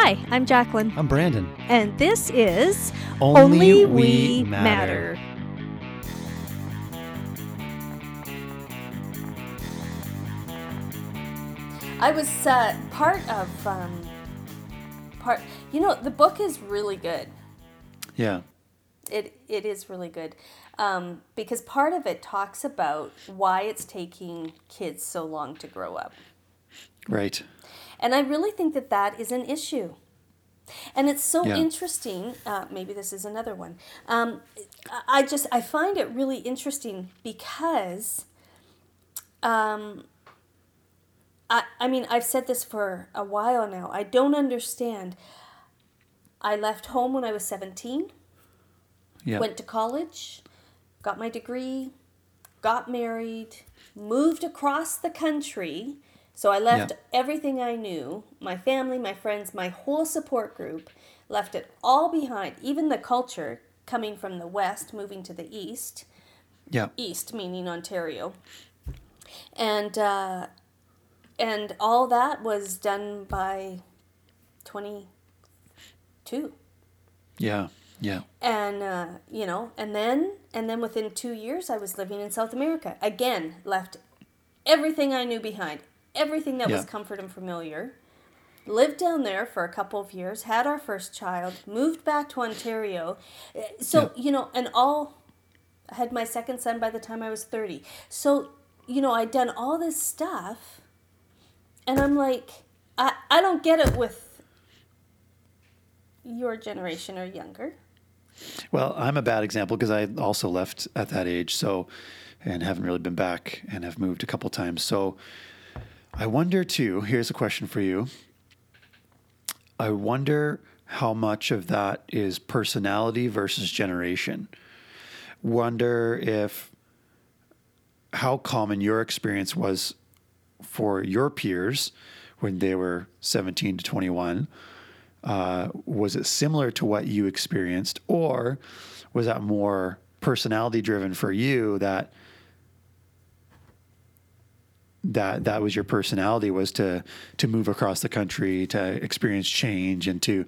Hi, I'm Jacqueline. I'm Brandon. And this is Only We Matter. I was the book is really good. Yeah. It is really good because part of it talks about why it's taking kids so long to grow up. Right. And I really think that is an issue. And it's so Yeah. interesting. Maybe this is another one. I find it really interesting because, I mean, I've said this for a while now. I don't understand. I left home when I was 17. Yeah. Went to college, got my degree, got married, moved across the country. So I left everything I knew, my family, my friends, my whole support group, left it all behind, even the culture coming from the West, moving to the East. Yeah. East meaning Ontario. And all that was done by 22. Yeah. Yeah. And, and then within 2 years, I was living in South America. Again, left everything I knew behind, everything that was comfort and familiar. Lived down there for a couple of years, had our first child, moved back to Ontario. So, I had my second son by the time I was 30. So, I'd done all this stuff, and I'm like, I don't get it with your generation or younger. Well, I'm a bad example because I also left at that age, and haven't really been back and have moved a couple times. So I wonder too, here's a question for you. I wonder how much of that is personality versus generation. Wonder how common your experience was for your peers when they were 17 to 21. Was it similar to what you experienced, or was that more personality driven for you, that was your personality, was to move across the country, to experience change, and to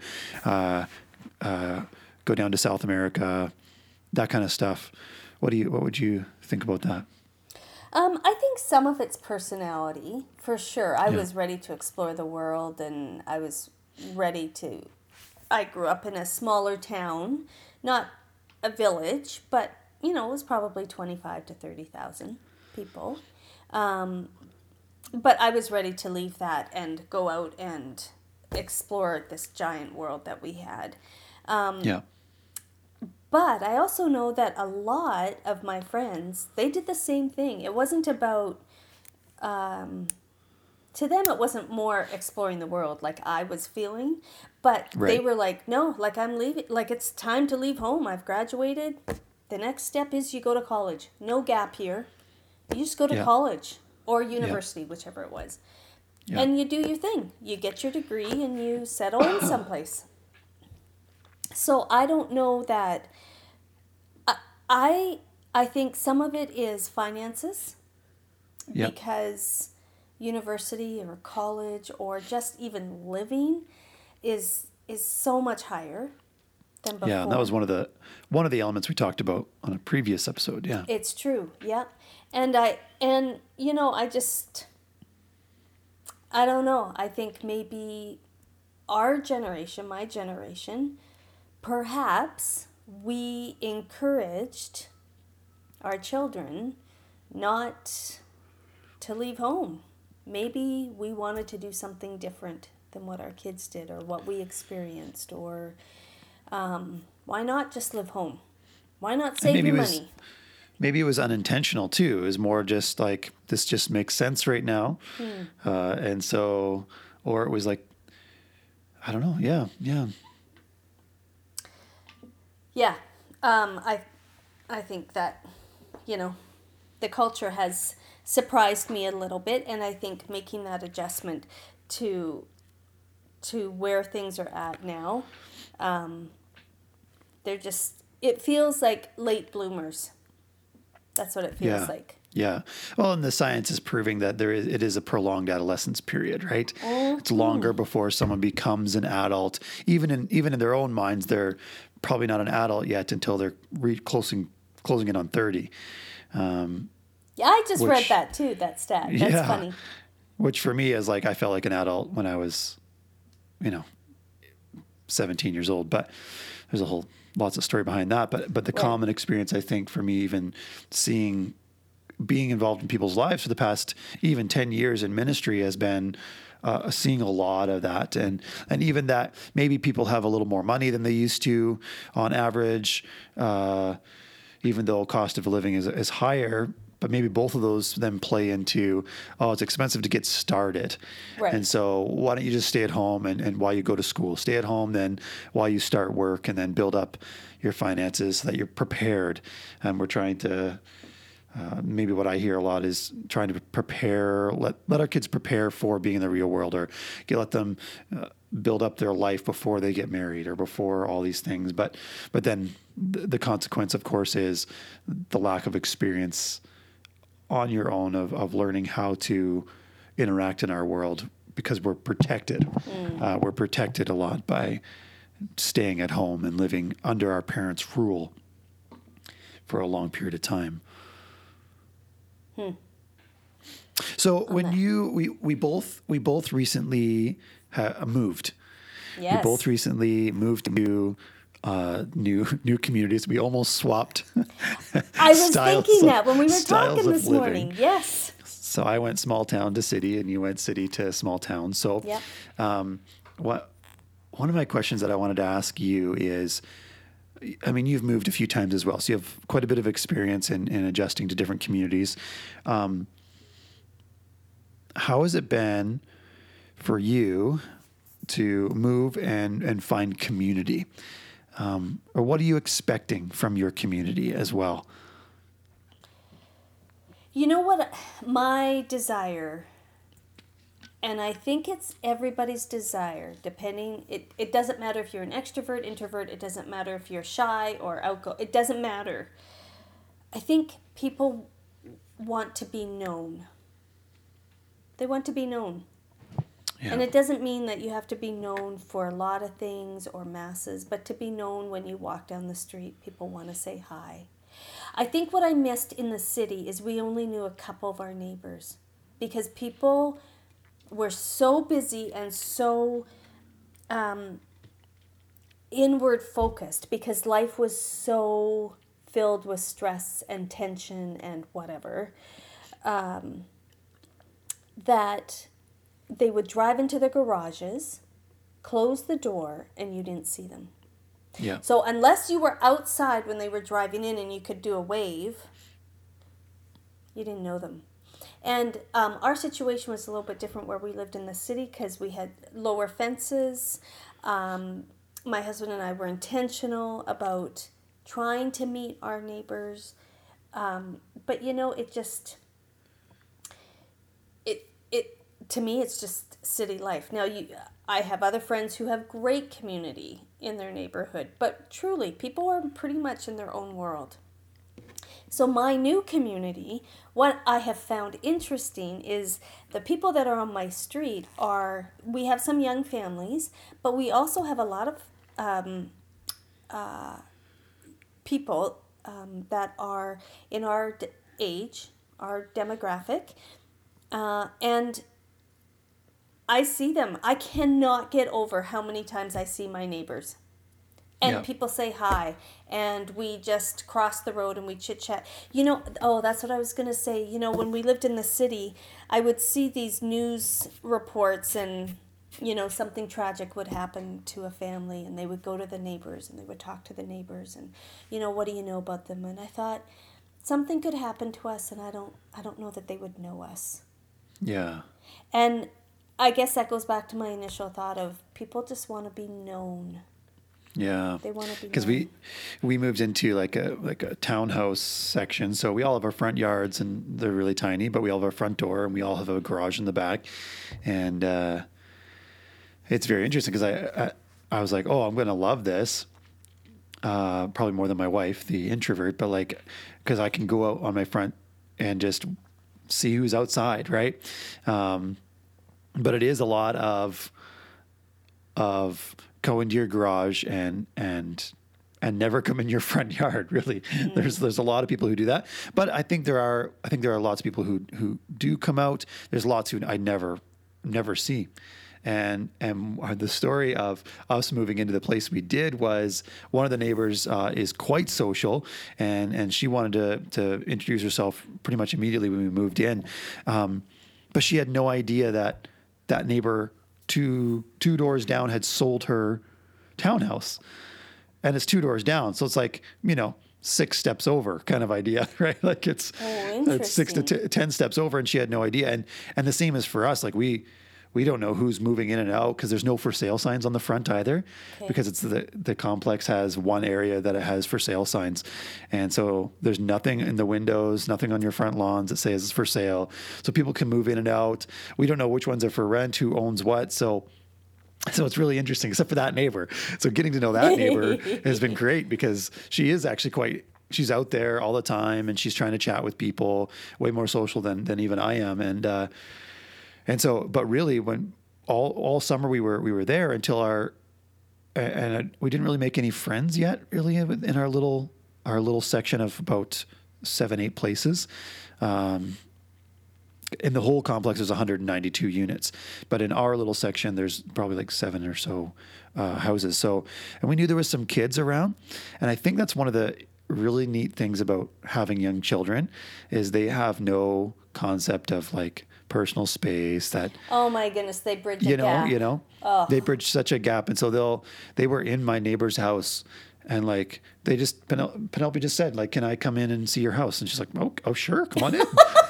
go down to South America, that kind of stuff? What would you think about that? I think some of it's personality, for sure. I was ready to explore the world, and I was ready to... I grew up in a smaller town, not a village, but, it was probably 25 to 30,000 people. But I was ready to leave that and go out and explore this giant world that we had. But I also know that a lot of my friends, they did the same thing. It wasn't about... to them, it wasn't more exploring the world like I was feeling, but they were like, no, like I'm leaving, like it's time to leave home. I've graduated. The next step is you go to college. No gap here. You just go to college or university, whichever it was. Yeah. And you do your thing. You get your degree and you settle in someplace. So I don't know that... I think some of it is finances, because university or college or just even living is so much higher than before. Yeah, that was one of the elements we talked about on a previous episode. Yeah, it's true. Yeah, and I don't know. I think maybe our generation, my generation, perhaps we encouraged our children not to leave home. Maybe we wanted to do something different than what our kids did or what we experienced, or why not just live home? Why not save your money? Maybe it was unintentional too. It was more just like, this just makes sense right now. And so, or it was like, I don't know. Yeah. Yeah. I think that, the culture has surprised me a little bit, and I think making that adjustment to where things are at now, it feels like late bloomers. That's what it feels like. Yeah. Well, and the science is proving that it is a prolonged adolescence period, right? It's longer before someone becomes an adult. Even in their own minds, they're probably not an adult yet until they're closing in on 30. Yeah, I just read that too, that stat. That's funny. Which for me is like, I felt like an adult when I was, 17 years old, but there's lots of story behind that. But the common experience, I think, for me, even being involved in people's lives for the past even 10 years in ministry has been seeing a lot of that. And even that maybe people have a little more money than they used to on average, even though cost of living is higher. But maybe both of those then play into, it's expensive to get started. Right. And so why don't you just stay at home and while you go to school, stay at home then while you start work and then build up your finances so that you're prepared. And we're trying to, maybe what I hear a lot is trying to prepare, let our kids prepare for being in the real world, or let them build up their life before they get married or before all these things. But then the consequence, of course, is the lack of experience on your own of learning how to interact in our world, because we're protected. We're protected a lot by staying at home and living under our parents' rule for a long period of time. So when we both recently moved. Yes. We both recently moved to new communities. We almost swapped. I was thinking that when we were talking this morning. Yes. So I went small town to city, and you went city to small town. So, one of my questions that I wanted to ask you is, I mean, you've moved a few times as well, so you have quite a bit of experience in adjusting to different communities. How has it been for you to move and find community? Or what are you expecting from your community as well? You know what? My desire, and I think it's everybody's desire, it doesn't matter if you're an extrovert, introvert, it doesn't matter if you're shy or outgoing, it doesn't matter. I think people want to be known. They want to be known. Yeah. And it doesn't mean that you have to be known for a lot of things or masses, but to be known when you walk down the street, people want to say hi. I think what I missed in the city is we only knew a couple of our neighbors, because people were so busy and so inward focused, because life was so filled with stress and tension and whatever, that they would drive into their garages, close the door, and you didn't see them. Yeah. So unless you were outside when they were driving in and you could do a wave, you didn't know them. And our situation was a little bit different where we lived in the city, because we had lower fences. My husband and I were intentional about trying to meet our neighbors. But, to me, it's just city life. Now, I have other friends who have great community in their neighborhood, but truly, people are pretty much in their own world. So my new community, what I have found interesting is the people that are on my street we have some young families, but we also have a lot of people that are in our age, our demographic, and I see them. I cannot get over how many times I see my neighbors. And people say hi, and we just cross the road and we chit-chat. That's what I was going to say. When we lived in the city, I would see these news reports, and, something tragic would happen to a family, and they would go to the neighbors, and they would talk to the neighbors, and, what do you know about them? And I thought, something could happen to us, and I don't know that they would know us. Yeah. And I guess that goes back to my initial thought of people just want to be known. Yeah. They want to be because we moved into like a townhouse section, so we all have our front yards, and they're really tiny, but we all have our front door, and we all have a garage in the back, and it's very interesting because I was like, I'm going to love this, probably more than my wife, the introvert, but because I can go out on my front just see who's outside, right? But it is a lot of go into your garage and never come in your front yard. Really, there's a lot of people who do that. But I think there are lots of people who do come out. There's lots who I never see. And the story of us moving into the place we did was one of the neighbors is quite social, and she wanted to introduce herself pretty much immediately when we moved in. But she had no idea that neighbor two doors down had sold her townhouse, and it's 2 doors down. So it's like, 6 steps over kind of idea, right? Like it's 6 to 10 steps over, and she had no idea. And the same is for us. Like we don't know who's moving in and out because there's no for sale signs on the front either, because it's the complex has one area that it has for sale signs. And so there's nothing in the windows, nothing on your front lawns that says it's for sale. So people can move in and out. We don't know which ones are for rent, who owns what. So it's really interesting, except for that neighbor. So getting to know that neighbor has been great, because she is actually she's out there all the time, and she's trying to chat with people, way more social than even I am. And so, but really, when all summer we were there until we didn't really make any friends yet, really, in our little section of about 7-8 places. In the whole complex, there's 192 units, but in our little section, there's probably like 7 or so houses. So, and we knew there was some kids around, and I think that's one of the really neat things about having young children is they have no concept of like personal space. That, oh my goodness, they bridge a gap. They bridge such a gap. And so they were in my neighbor's house, and like Penelope just said, like, can I come in and see your house? And she's like, oh sure, come on in.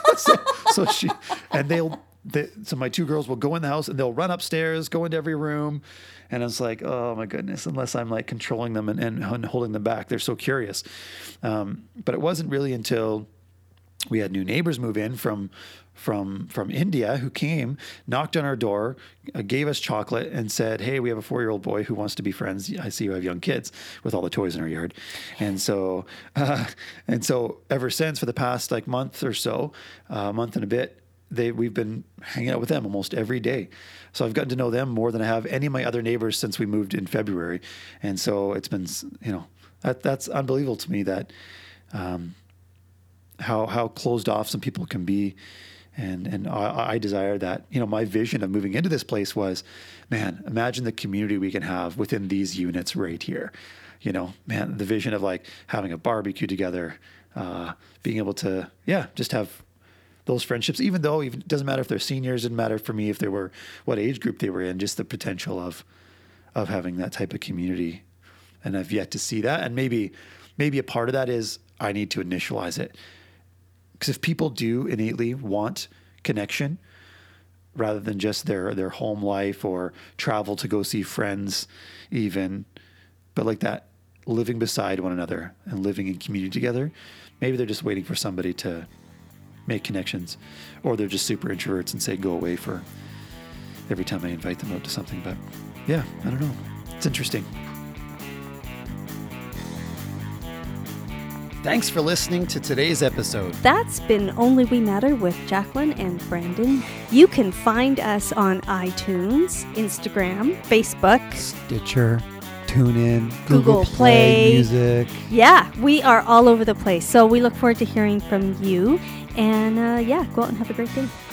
So my 2 girls will go in the house, and they'll run upstairs, go into every room. And it's like, oh my goodness, unless I'm like controlling them and holding them back, they're so curious. But it wasn't really until we had new neighbors move in from India who came, knocked on our door, gave us chocolate, and said, hey, we have a 4-year-old boy who wants to be friends. I see you have young kids, with all the toys in our yard. And so ever since, for the past like month or so, month and a bit, we've been hanging out with them almost every day. So I've gotten to know them more than I have any of my other neighbors since we moved in February. And so it's been, that's unbelievable to me, that how closed off some people can be. And I desire that. My vision of moving into this place was, man, imagine the community we can have within these units right here. Man, the vision of like having a barbecue together, being able to, just have those friendships, even though it doesn't matter if they're seniors, it didn't matter for me if they were, what age group they were in, just the potential of having that type of community. And I've yet to see that. And maybe a part of that is I need to initialize it. Because if people do innately want connection rather than just their home life or travel to go see friends even, but like that, living beside one another and living in community together, maybe they're just waiting for somebody to make connections, or they're just super introverts and say go away for every time I invite them out to something. But yeah, I don't know. It's interesting. Thanks for listening to today's episode. That's been Only We Matter with Jacqueline and Brandon. You can find us on iTunes, Instagram, Facebook, Stitcher, TuneIn, Google Play Music. Yeah, we are all over the place. So we look forward to hearing from you. And go out and have a great day.